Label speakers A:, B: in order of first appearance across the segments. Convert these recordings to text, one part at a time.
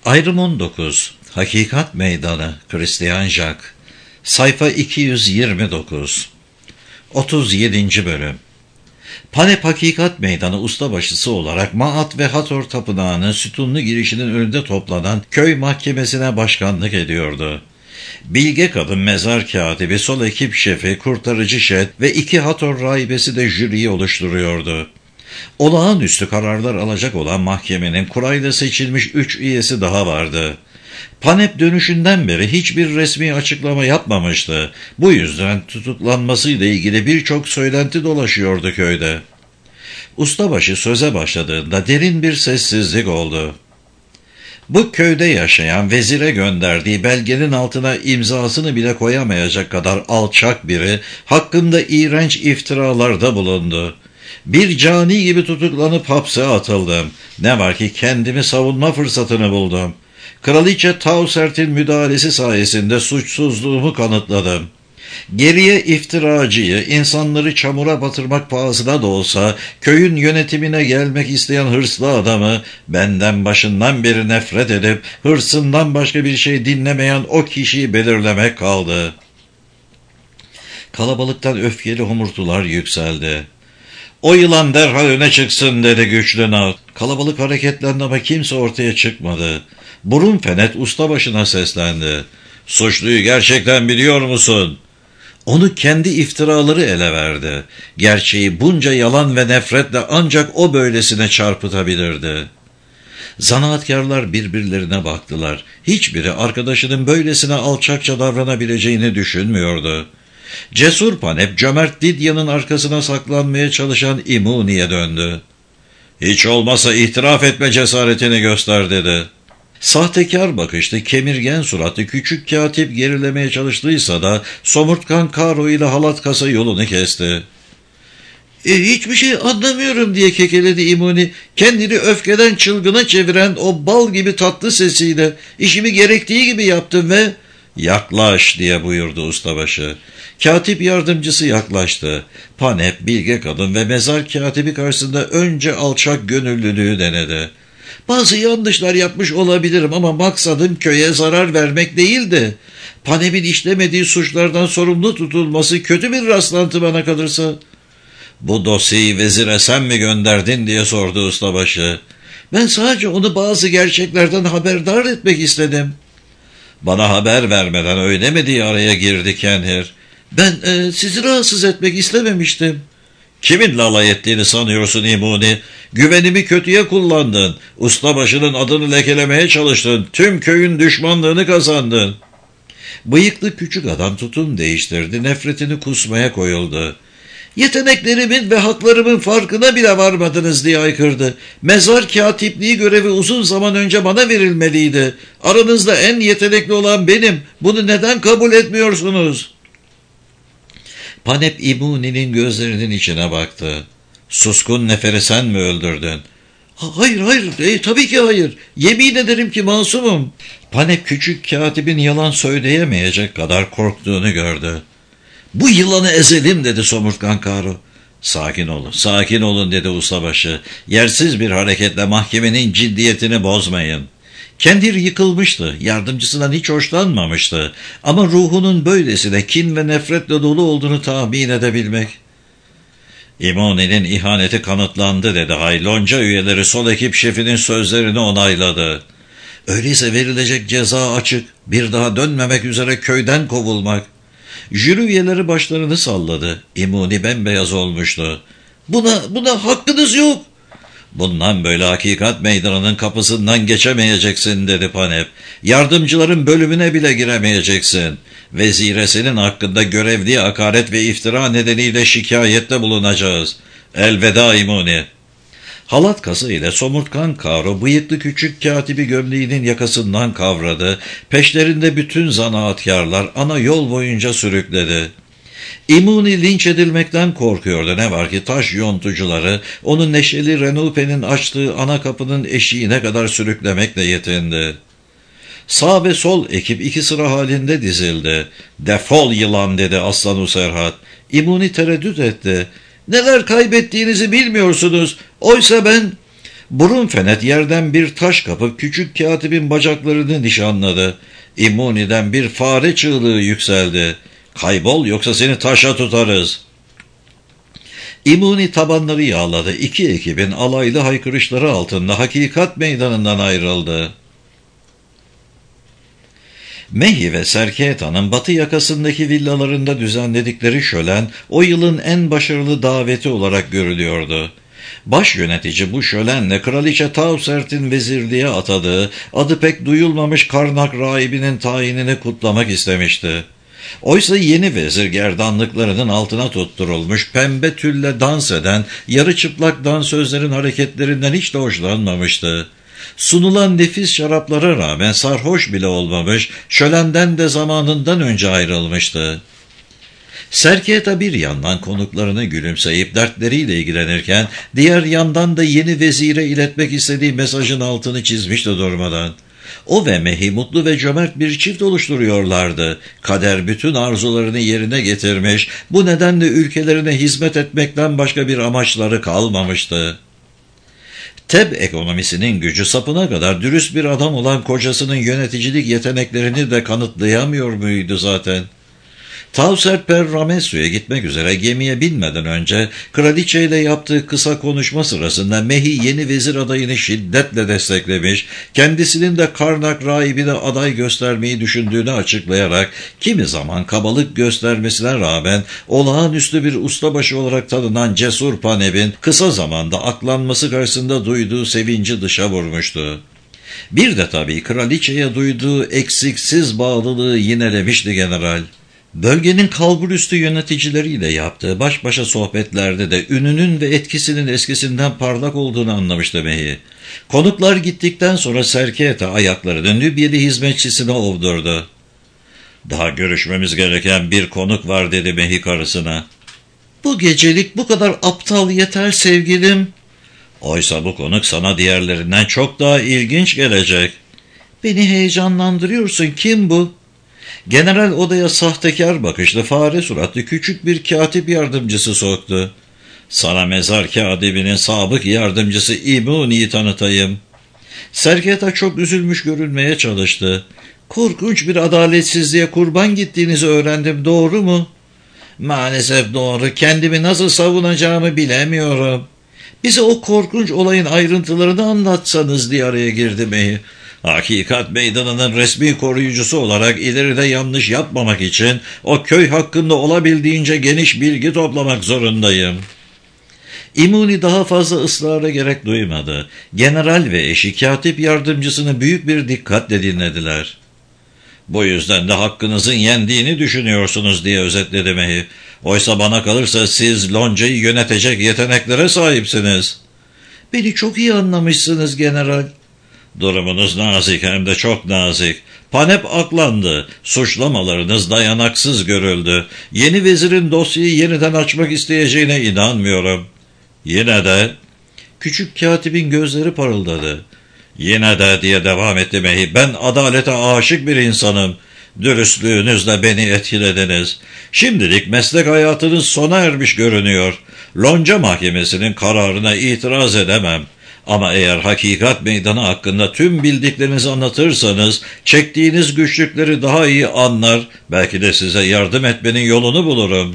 A: Ayrım 19. Hakikat Meydanı, Christian Jacques. Sayfa 229. 37. Bölüm. Panep Hakikat Meydanı ustabaşısı olarak Maat ve Hathor Tapınağı'nın sütunlu girişinin önünde toplanan köy mahkemesine başkanlık ediyordu. Bilge kadın mezar katibi, sol ekip şefi, kurtarıcı şet ve 2 Hathor rahibesi de jüriyi oluşturuyordu. Olağanüstü kararlar alacak olan mahkemenin kurayla seçilmiş 3 üyesi daha vardı. Panep dönüşünden beri hiçbir resmi açıklama yapmamıştı. Bu yüzden tutuklanmasıyla ilgili birçok söylenti dolaşıyordu köyde. Ustabaşı söze başladığında derin bir sessizlik oldu. Bu köyde yaşayan, vezire gönderdiği belgenin altına imzasını bile koyamayacak kadar alçak biri hakkında iğrenç iftiralarda bulundu. Bir cani gibi tutuklanıp hapse atıldım. Ne var ki kendimi savunma fırsatını buldum. Kraliçe Tausert'in müdahalesi sayesinde suçsuzluğumu kanıtladım. Geriye iftiracıyı, insanları çamura batırmak pahasına da olsa köyün yönetimine gelmek isteyen hırslı adamı, benden başından beri nefret edip hırsından başka bir şey dinlemeyen o kişiyi belirlemek kaldı. Kalabalıktan öfkeli homurtular yükseldi. "O yılan derhal öne çıksın," dedi güçlü Nağıt. Kalabalık hareketlendi ama kimse ortaya çıkmadı. Burun Fenet ustabaşına seslendi. "Suçluyu gerçekten biliyor musun?" Onu kendi iftiraları ele verdi. Gerçeği bunca yalan ve nefretle ancak o böylesine çarpıtabilirdi. Zanaatkarlar birbirlerine baktılar. Hiçbiri arkadaşının böylesine alçakça davranabileceğini düşünmüyordu. Cesur Panep, cömert Didya'nın arkasına saklanmaya çalışan İmuni'ye döndü. "Hiç olmazsa itiraf etme cesaretini göster," dedi. Sahtekar bakışlı, kemirgen suratlı küçük katip gerilemeye çalıştıysa da somurtkan Karo ile halat kasa yolunu kesti. Hiçbir şey anlamıyorum," diye kekeledi İmuni. Kendini öfkeden çılgına çeviren o bal gibi tatlı sesiyle "işimi gerektiği gibi yaptım ve..." "Yaklaş," diye buyurdu ustabaşı. Katip yardımcısı yaklaştı. Panep, bilge kadın ve mezar katibi karşısında önce alçak gönüllülüğü denedi. "Bazı yanlışlar yapmış olabilirim ama maksadım köye zarar vermek değildi. Panep'in işlemediği suçlardan sorumlu tutulması kötü bir rastlantı bana kalırsa." "Bu dosyayı vezire sen mi gönderdin?" diye sordu ustabaşı. "Ben sadece onu bazı gerçeklerden haberdar etmek istedim." "Bana haber vermeden öyle mi?" diye araya girdi Kenhir. "Ben sizi rahatsız etmek istememiştim." "Kiminle alay ettiğini sanıyorsun İmuni? Güvenimi kötüye kullandın. Ustabaşının adını lekelemeye çalıştın. Tüm köyün düşmanlığını kazandın." Bıyıklı küçük adam tutum değiştirdi. Nefretini kusmaya koyuldu. "Yeteneklerimin ve haklarımın farkına bile varmadınız," diye haykırdı. "Mezar katipliği görevi uzun zaman önce bana verilmeliydi. Aranızda en yetenekli olan benim. Bunu neden kabul etmiyorsunuz?" Panep İmuni'nin gözlerinin içine baktı. "Suskun neferi sen mi öldürdün?" Hayır, tabii ki hayır. Yemin ederim ki masumum." Panep küçük katibin yalan söyleyemeyecek kadar korktuğunu gördü. "Bu yılanı ezelim," dedi somurtkan Karo. Sakin olun," dedi ustabaşı. "Yersiz bir hareketle mahkemenin ciddiyetini bozmayın." Kendir yıkılmıştı, yardımcısından hiç hoşlanmamıştı. Ama ruhunun böylesine kin ve nefretle dolu olduğunu tahmin edebilmek. "İmuni'nin ihaneti kanıtlandı," dedi Haylonca üyeleri sol ekip şefinin sözlerini onayladı. "Öyleyse verilecek ceza açık, bir daha dönmemek üzere köyden kovulmak." Jüri üyeleri başlarını salladı. İmuni bembeyaz olmuştu. Buna hakkınız yok." "Bundan böyle hakikat meydanının kapısından geçemeyeceksin," dedi Panep. "Yardımcıların bölümüne bile giremeyeceksin. Vezire senin hakkında görevliye hakaret ve iftira nedeniyle şikayette bulunacağız. Elveda İmuni." Halat kasa ile somurtkan Karo bıyıklı küçük katibi gömleğinin yakasından kavradı. Peşlerinde bütün zanaatkarlar ana yol boyunca sürükledi. İmuni linç edilmekten korkuyordu. Ne var ki taş yontucuları onu neşeli Renupe'nin açtığı ana kapının eşiğine kadar sürüklemekle yetindi. Sağ ve sol ekip 2 sıra halinde dizildi. "Defol yılan," dedi Aslan Serhat. İmuni tereddüt etti. "Neler kaybettiğinizi bilmiyorsunuz. Oysa ben..." Burun fenet yerden bir taş kapıp küçük katibin bacaklarını nişanladı. İmuni'den bir fare çığlığı yükseldi. Kaybol yoksa seni taşa tutarız. İmuni tabanları yağladı. İki ekibin alaylı haykırışları altında hakikat meydanından ayrıldı. Mehi ve Serketa'nın batı yakasındaki villalarında düzenledikleri şölen o yılın en başarılı daveti olarak görülüyordu. Baş yönetici bu şölenle Kraliçe Tausert'in vezirliğe atadığı adı pek duyulmamış Karnak rahibinin tayinini kutlamak istemişti. Oysa yeni vezir gerdanlıklarının altına tutturulmuş pembe tülle dans eden yarı çıplak dansözlerin hareketlerinden hiç de hoşlanmamıştı. Sunulan nefis şaraplara rağmen sarhoş bile olmamış, şölenden de zamanından önce ayrılmıştı. Serketa bir yandan konuklarını gülümseyip dertleriyle ilgilenirken, diğer yandan da yeni vezire iletmek istediği mesajın altını çizmişti durmadan. O ve Mehi mutlu ve cömert bir çift oluşturuyorlardı. Kader bütün arzularını yerine getirmiş, bu nedenle ülkelerine hizmet etmekten başka bir amaçları kalmamıştı. Teb ekonomisinin gücü sapına kadar dürüst bir adam olan kocasının yöneticilik yeteneklerini de kanıtlayamıyor muydu zaten? Tausert per Ramesu'ya gitmek üzere gemiye binmeden önce kraliçeyle yaptığı kısa konuşma sırasında Mehi yeni vezir adayını şiddetle desteklemiş, kendisinin de Karnak rahibine aday göstermeyi düşündüğünü açıklayarak kimi zaman kabalık göstermesine rağmen olağanüstü bir ustabaşı olarak tanınan cesur Paneb'in kısa zamanda aklanması karşısında duyduğu sevinci dışa vurmuştu. Bir de tabii kraliçeye duyduğu eksiksiz bağlılığı yinelemişti general. Bölgenin kalburüstü yöneticileriyle yaptığı baş başa sohbetlerde de ününün ve etkisinin eskisinden parlak olduğunu anlamıştı Mehi. Konuklar gittikten sonra Serketa ayaklarını Nübyeli hizmetçisine ovdurdu. "Daha görüşmemiz gereken bir konuk var," dedi Mehi karısına. "Bu gecelik bu kadar aptal yeter sevgilim." "Oysa bu konuk sana diğerlerinden çok daha ilginç gelecek." "Beni heyecanlandırıyorsun. Kim bu?" General odaya sahtekar bakışlı fare suratlı küçük bir katip yardımcısı soktu. "Sana mezar katibinin sabık yardımcısı İmuni'yi tanıtayım." Serketa çok üzülmüş görünmeye çalıştı. "Korkunç bir adaletsizliğe kurban gittiğinizi öğrendim, doğru mu?" "Maalesef doğru. Kendimi nasıl savunacağımı bilemiyorum." "Bize o korkunç olayın ayrıntılarını anlatsanız," diye araya girdi Mehi. "Hakikat meydanının resmi koruyucusu olarak ileride yanlış yapmamak için o köy hakkında olabildiğince geniş bilgi toplamak zorundayım." İmuni daha fazla ısrara gerek duymadı. General ve eşi katip yardımcısını büyük bir dikkatle dinlediler. "Bu yüzden de hakkınızın yendiğini düşünüyorsunuz," diye özetledi Mehi. "Oysa bana kalırsa siz loncayı yönetecek yeteneklere sahipsiniz." "Beni çok iyi anlamışsınız general." "Durumunuz nazik, hem de çok nazik. Panep aklandı. Suçlamalarınız dayanaksız görüldü. Yeni vezirin dosyayı yeniden açmak isteyeceğine inanmıyorum." "Yine de..." Küçük katibin gözleri parıldadı. "Yine de," diye devam etti Mehi, "ben adalete aşık bir insanım. Dürüstlüğünüzle beni etkilediniz. Şimdilik meslek hayatınız sona ermiş görünüyor. Lonca mahkemesinin kararına itiraz edemem. Ama eğer hakikat meydanı hakkında tüm bildiklerinizi anlatırsanız, çektiğiniz güçlükleri daha iyi anlar, belki de size yardım etmenin yolunu bulurum."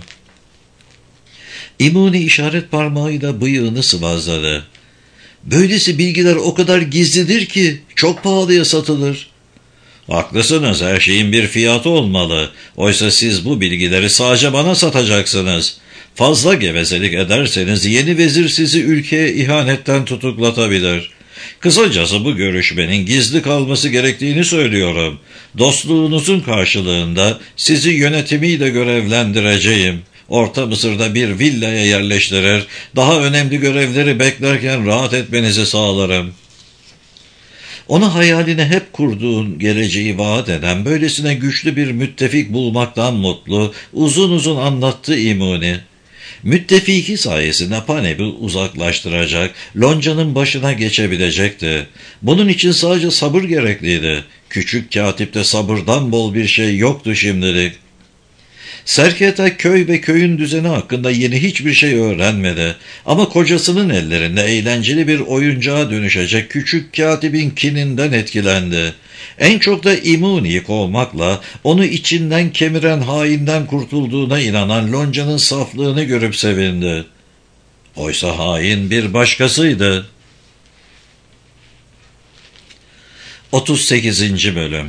A: İmuni işaret parmağıyla bıyığını sıvazladı. "Böylesi bilgiler o kadar gizlidir ki çok pahalıya satılır." "Haklısınız, her şeyin bir fiyatı olmalı. Oysa siz bu bilgileri sadece bana satacaksınız. Fazla gevezelik ederseniz yeni vezir sizi ülkeye ihanetten tutuklatabilir. Kısacası bu görüşmenin gizli kalması gerektiğini söylüyorum. Dostluğunuzun karşılığında sizi yönetimiyle görevlendireceğim. Orta Mısır'da bir villaya yerleştirir, daha önemli görevleri beklerken rahat etmenizi sağlarım." Ona hayalini hep kurduğun geleceği vaat eden böylesine güçlü bir müttefik bulmaktan mutlu, uzun uzun anlattı İmuni. Müttefiki sayesinde Paneb'i uzaklaştıracak, loncanın başına geçebilecekti. Bunun için sadece sabır gerekliydi. Küçük katipte sabırdan bol bir şey yoktu şimdilik. Serketa köy ve köyün düzeni hakkında yeni hiçbir şey öğrenmedi. Ama kocasının ellerinde eğlenceli bir oyuncağa dönüşecek küçük katibin kininden etkilendi. En çok da İmuni'yi kovmakla onu içinden kemiren hainden kurtulduğuna inanan Lonca'nın saflığını görüp sevindi. Oysa hain bir başkasıydı. 38. Bölüm.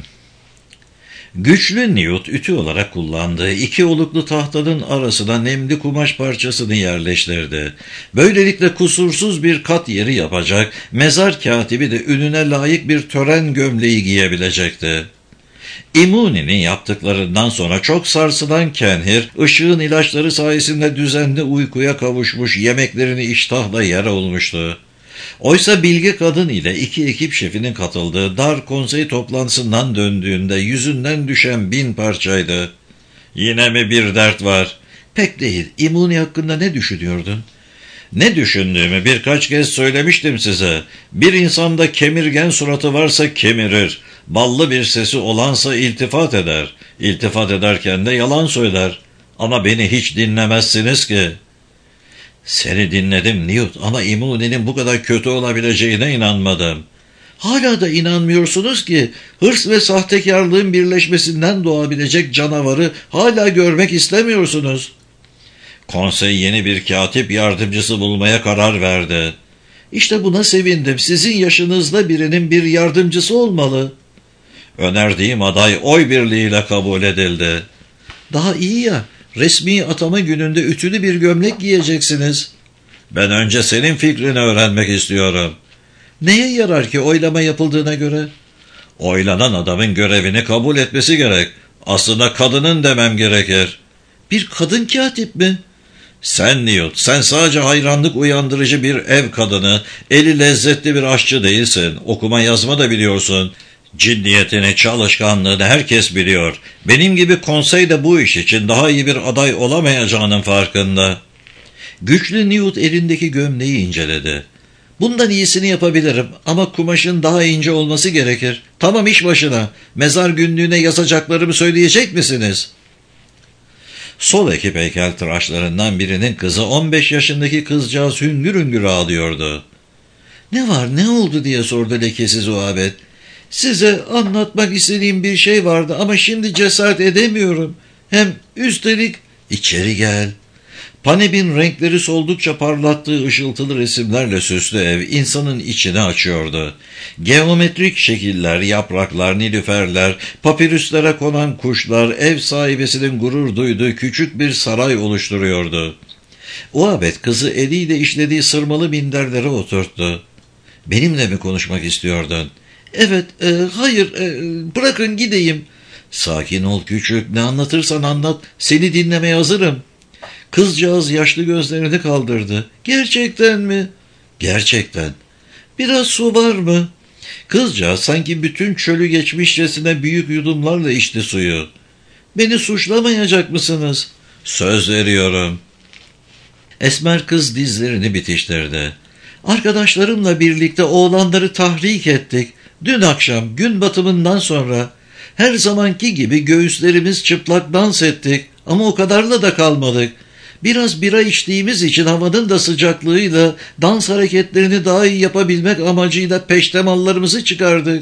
A: Güçlü Newt ütü olarak kullandığı 2 oluklu tahtanın arasına nemli kumaş parçasını yerleştirdi. Böylelikle kusursuz bir kat yeri yapacak, mezar katibi de ününe layık bir tören gömleği giyebilecekti. İmuni'nin yaptıklarından sonra çok sarsılan Kenhir, ışığın ilaçları sayesinde düzenli uykuya kavuşmuş, yemeklerini iştahla yer olmuştu. Oysa bilge kadın ile 2 ekip şefinin katıldığı dar konsey toplantısından döndüğünde yüzünden düşen 1000 parçaydı. Yine mi bir dert var? Pek değil. İmuni hakkında ne düşünüyordun? Ne düşündüğümü birkaç kez söylemiştim size. Bir insanda kemirgen suratı varsa kemirir. Ballı bir sesi olansa iltifat eder. İltifat ederken de yalan söyler. Ama beni hiç dinlemezsiniz ki. Seni dinledim Newt ama İmuni'nin bu kadar kötü olabileceğine inanmadım. Hala da inanmıyorsunuz ki hırs ve sahtekarlığın birleşmesinden doğabilecek canavarı hala görmek istemiyorsunuz. Konsey yeni bir katip yardımcısı bulmaya karar verdi. İşte buna sevindim. Sizin yaşınızda birinin bir yardımcısı olmalı. Önerdiğim aday oy birliğiyle kabul edildi. Daha iyi ya. Resmi atama gününde ütülü bir gömlek giyeceksiniz. Ben önce senin fikrini öğrenmek istiyorum. Neye yarar ki oylama yapıldığına göre? Oylanan adamın görevini kabul etmesi gerek. Aslında kadının demem gerekir. Bir kadın katip mi? Sen Newt, sen sadece hayranlık uyandırıcı bir ev kadını, eli lezzetli bir aşçı değilsin. Okuma yazma da biliyorsun. Ciddiyetini, çalışkanlığını herkes biliyor. Benim gibi konsey de bu iş için daha iyi bir aday olamayacağının farkında. Güçlü Newt elindeki gömleği inceledi. Bundan iyisini yapabilirim ama kumaşın daha ince olması gerekir. Tamam, iş başına. Mezar günlüğüne yazacaklarımı söyleyecek misiniz? Sol ekip heykeltıraşlarından birinin kızı 15 yaşındaki kızcağız hüngür hüngür ağlıyordu. Ne var, ne oldu diye sordu lekesiz Uabet. Size anlatmak istediğim bir şey vardı ama şimdi cesaret edemiyorum. Hem üstelik... İçeri gel. Panebin renkleri soldukça parlattığı ışıltılı resimlerle süslü ev insanın içini açıyordu. Geometrik şekiller, yapraklar, nilüferler, papirüslere konan kuşlar ev sahibesinin gurur duyduğu küçük bir saray oluşturuyordu. Uabet kızı eliyle işlediği sırmalı minderlere oturttu. Benimle mi konuşmak istiyordun? Evet, hayır, bırakın gideyim. Sakin ol küçük, ne anlatırsan anlat, seni dinlemeye hazırım. Kızcağız yaşlı gözlerini kaldırdı. Gerçekten mi? Gerçekten. Biraz su var mı? Kızcağız sanki bütün çölü geçmişçesine büyük yudumlarla içti suyu. Beni suçlamayacak mısınız? Söz veriyorum. Esmer kız dizlerini bitiştirdi. Arkadaşlarımla birlikte oğlanları tahrik ettik. Dün akşam gün batımından sonra her zamanki gibi göğüslerimiz çıplak dans ettik ama o kadarla da kalmadık. Biraz bira içtiğimiz için havanın da sıcaklığıyla dans hareketlerini daha iyi yapabilmek amacıyla peştemallarımızı çıkardık.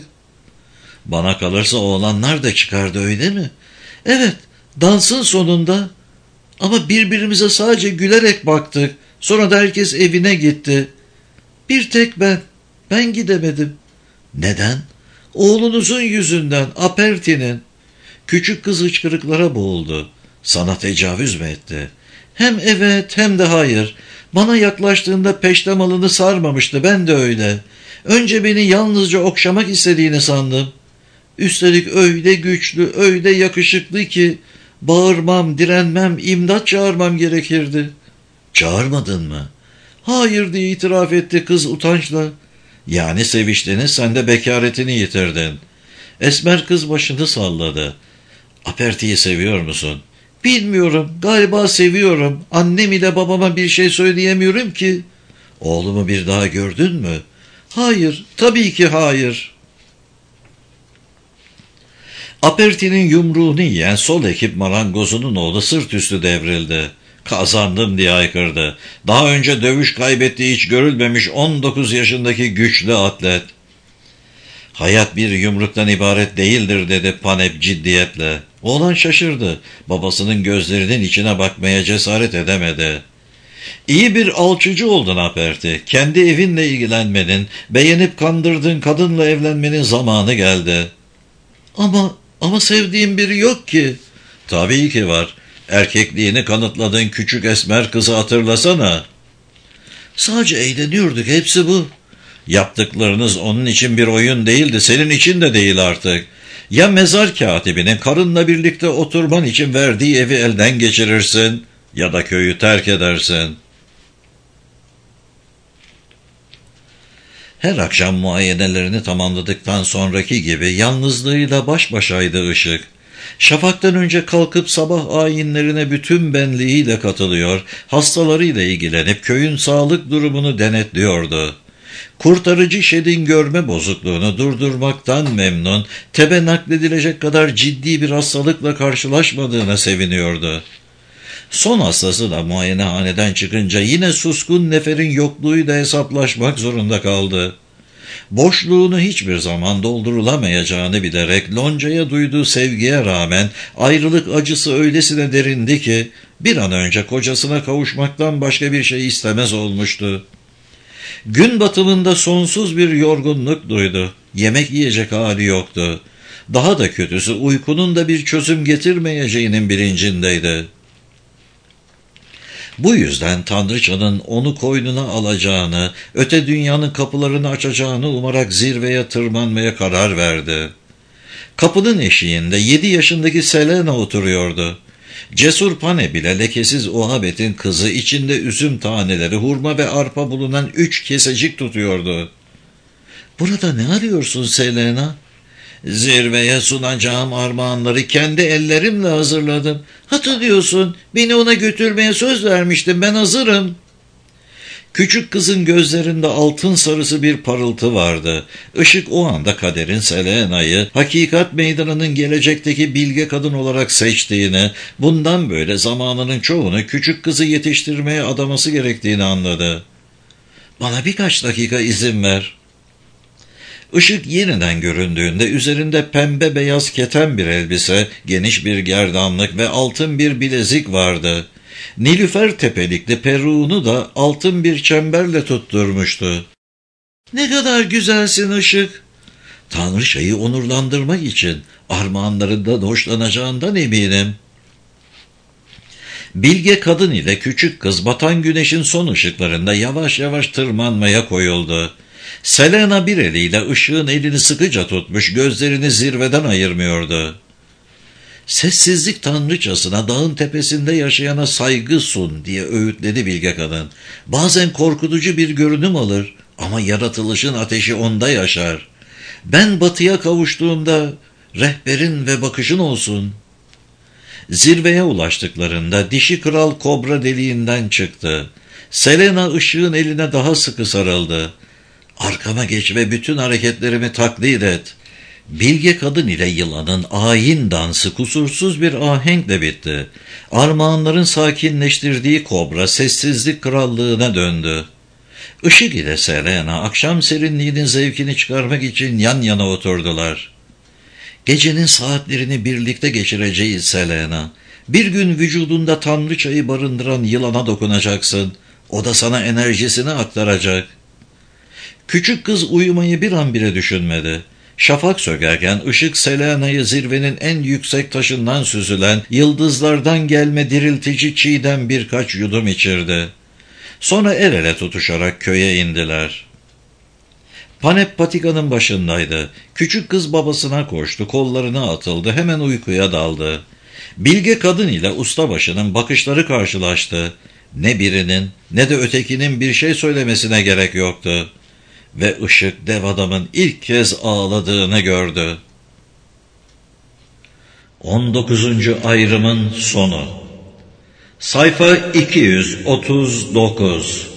A: Bana kalırsa oğlanlar da çıkardı, öyle mi? Evet, dansın sonunda. Ama birbirimize sadece gülerek baktık. Sonra da herkes evine gitti. Bir tek ben gidemedim. Neden? Oğlunuzun yüzünden, Aperti'nin. Küçük kız hıçkırıklara boğuldu. Sana tecavüz mü etti? Hem evet hem de hayır. Bana yaklaştığında peştemalını sarmamıştı, ben de öyle. Önce beni yalnızca okşamak istediğini sandım. Üstelik öyle güçlü, öyle yakışıklı ki bağırmam, direnmem, imdat çağırmam gerekirdi. Çağırmadın mı? Hayır diye itiraf etti kız utançla. Yani seviştiniz, sen de bekaretini yitirdin. Esmer kız başını salladı. Aperti'yi seviyor musun? Bilmiyorum, galiba seviyorum. Annem ile babama bir şey söyleyemiyorum ki. Oğlumu bir daha gördün mü? Hayır, tabii ki hayır. Aperti'nin yumruğunu yiyen sol ekip marangozunun oğlu sırt üstü devrildi. Kazandım diye haykırdı. Daha önce dövüş kaybettiği hiç görülmemiş 19 yaşındaki güçlü atlet. Hayat bir yumruktan ibaret değildir dedi Panep ciddiyetle. Oğlan şaşırdı. Babasının gözlerinin içine bakmaya cesaret edemedi. İyi bir alçıcı oldun Aperti. Kendi evinle ilgilenmenin, beğenip kandırdığın kadınla evlenmenin zamanı geldi. Ama sevdiğim biri yok ki. Tabii ki var. Erkekliğini kanıtladığın küçük esmer kızı hatırlasana. Sadece eğleniyorduk, hepsi bu. Yaptıklarınız onun için bir oyun değildi, senin için de değil artık. Ya mezar katibinin karınla birlikte oturman için verdiği evi elden geçirirsin ya da köyü terk edersin. Her akşam muayenelerini tamamladıktan sonraki gibi yalnızlığıyla baş başaydı Işık. Şafaktan önce kalkıp sabah ayinlerine bütün benliğiyle katılıyor, hastalarıyla ilgilenip köyün sağlık durumunu denetliyordu. Kurtarıcı Şed'in görme bozukluğunu durdurmaktan memnun, tebe nakledilecek kadar ciddi bir hastalıkla karşılaşmadığına seviniyordu. Son hastası da muayenehaneden çıkınca yine suskun neferin yokluğuyla hesaplaşmak zorunda kaldı. Boşluğunu hiçbir zaman doldurulamayacağını bilerek loncaya duyduğu sevgiye rağmen ayrılık acısı öylesine derindi ki bir an önce kocasına kavuşmaktan başka bir şey istemez olmuştu. Gün batımında sonsuz bir yorgunluk duydu. Yemek yiyecek hali yoktu. Daha da kötüsü uykunun da bir çözüm getirmeyeceğinin bilincindeydi. Bu yüzden Tanrıçanın onu koynuna alacağını, öte dünyanın kapılarını açacağını umarak zirveye tırmanmaya karar verdi. Kapının eşiğinde 7 yaşındaki Selena oturuyordu. Cesur Pane bile lekesiz Ohabet'in kızı içinde üzüm taneleri, hurma ve arpa bulunan 3 kesecik tutuyordu. ''Burada ne arıyorsun Selena?'' ''Zirveye sunacağım armağanları kendi ellerimle hazırladım. Hatırlıyorsun, beni ona götürmeye söz vermiştim, ben hazırım.'' Küçük kızın gözlerinde altın sarısı bir parıltı vardı. Işık o anda kaderin Selena'yı hakikat meydanının gelecekteki bilge kadın olarak seçtiğini, bundan böyle zamanının çoğunu küçük kızı yetiştirmeye adaması gerektiğini anladı. ''Bana birkaç dakika izin ver.'' Işık yeniden göründüğünde üzerinde pembe beyaz keten bir elbise, geniş bir gerdanlık ve altın bir bilezik vardı. Nilüfer tepelikli peruğunu da altın bir çemberle tutturmuştu. ''Ne kadar güzelsin Işık.'' ''Tanrıçayı onurlandırmak için armağanlarından hoşlanacağından eminim.'' Bilge kadın ile küçük kız batan güneşin son ışıklarında yavaş yavaş tırmanmaya koyuldu. Selena bir eliyle ışığın elini sıkıca tutmuş, gözlerini zirveden ayırmıyordu. ''Sessizlik tanrıçasına, dağın tepesinde yaşayana saygı sun.'' diye öğütledi bilge kadın. ''Bazen korkutucu bir görünüm alır ama yaratılışın ateşi onda yaşar. Ben batıya kavuştuğumda rehberin ve bakışın olsun.'' Zirveye ulaştıklarında dişi kral kobra deliğinden çıktı. Selena ışığın eline daha sıkı sarıldı. ''Arkama geç ve bütün hareketlerimi taklit et.'' Bilge kadın ile yılanın ayin dansı kusursuz bir ahenkle bitti. Armağanların sakinleştirdiği kobra sessizlik krallığına döndü. Işık ile Selena akşam serinliğinin zevkini çıkarmak için yan yana oturdular. ''Gecenin saatlerini birlikte geçireceğiz Selena. Bir gün vücudunda tanrıçayı barındıran yılana dokunacaksın. O da sana enerjisini aktaracak.'' Küçük kız uyumayı bir an bile düşünmedi. Şafak sökerken ışık Selena'yı zirvenin en yüksek taşından süzülen, yıldızlardan gelme diriltici çiğden birkaç yudum içirdi. Sonra el ele tutuşarak köye indiler. Panep patikanın başındaydı. Küçük kız babasına koştu, kollarına atıldı, hemen uykuya daldı. Bilge kadın ile ustabaşının bakışları karşılaştı. Ne birinin ne de ötekinin bir şey söylemesine gerek yoktu. Ve ışık dev adamın ilk kez ağladığını gördü. 19. ayrımın sonu. Sayfa 239.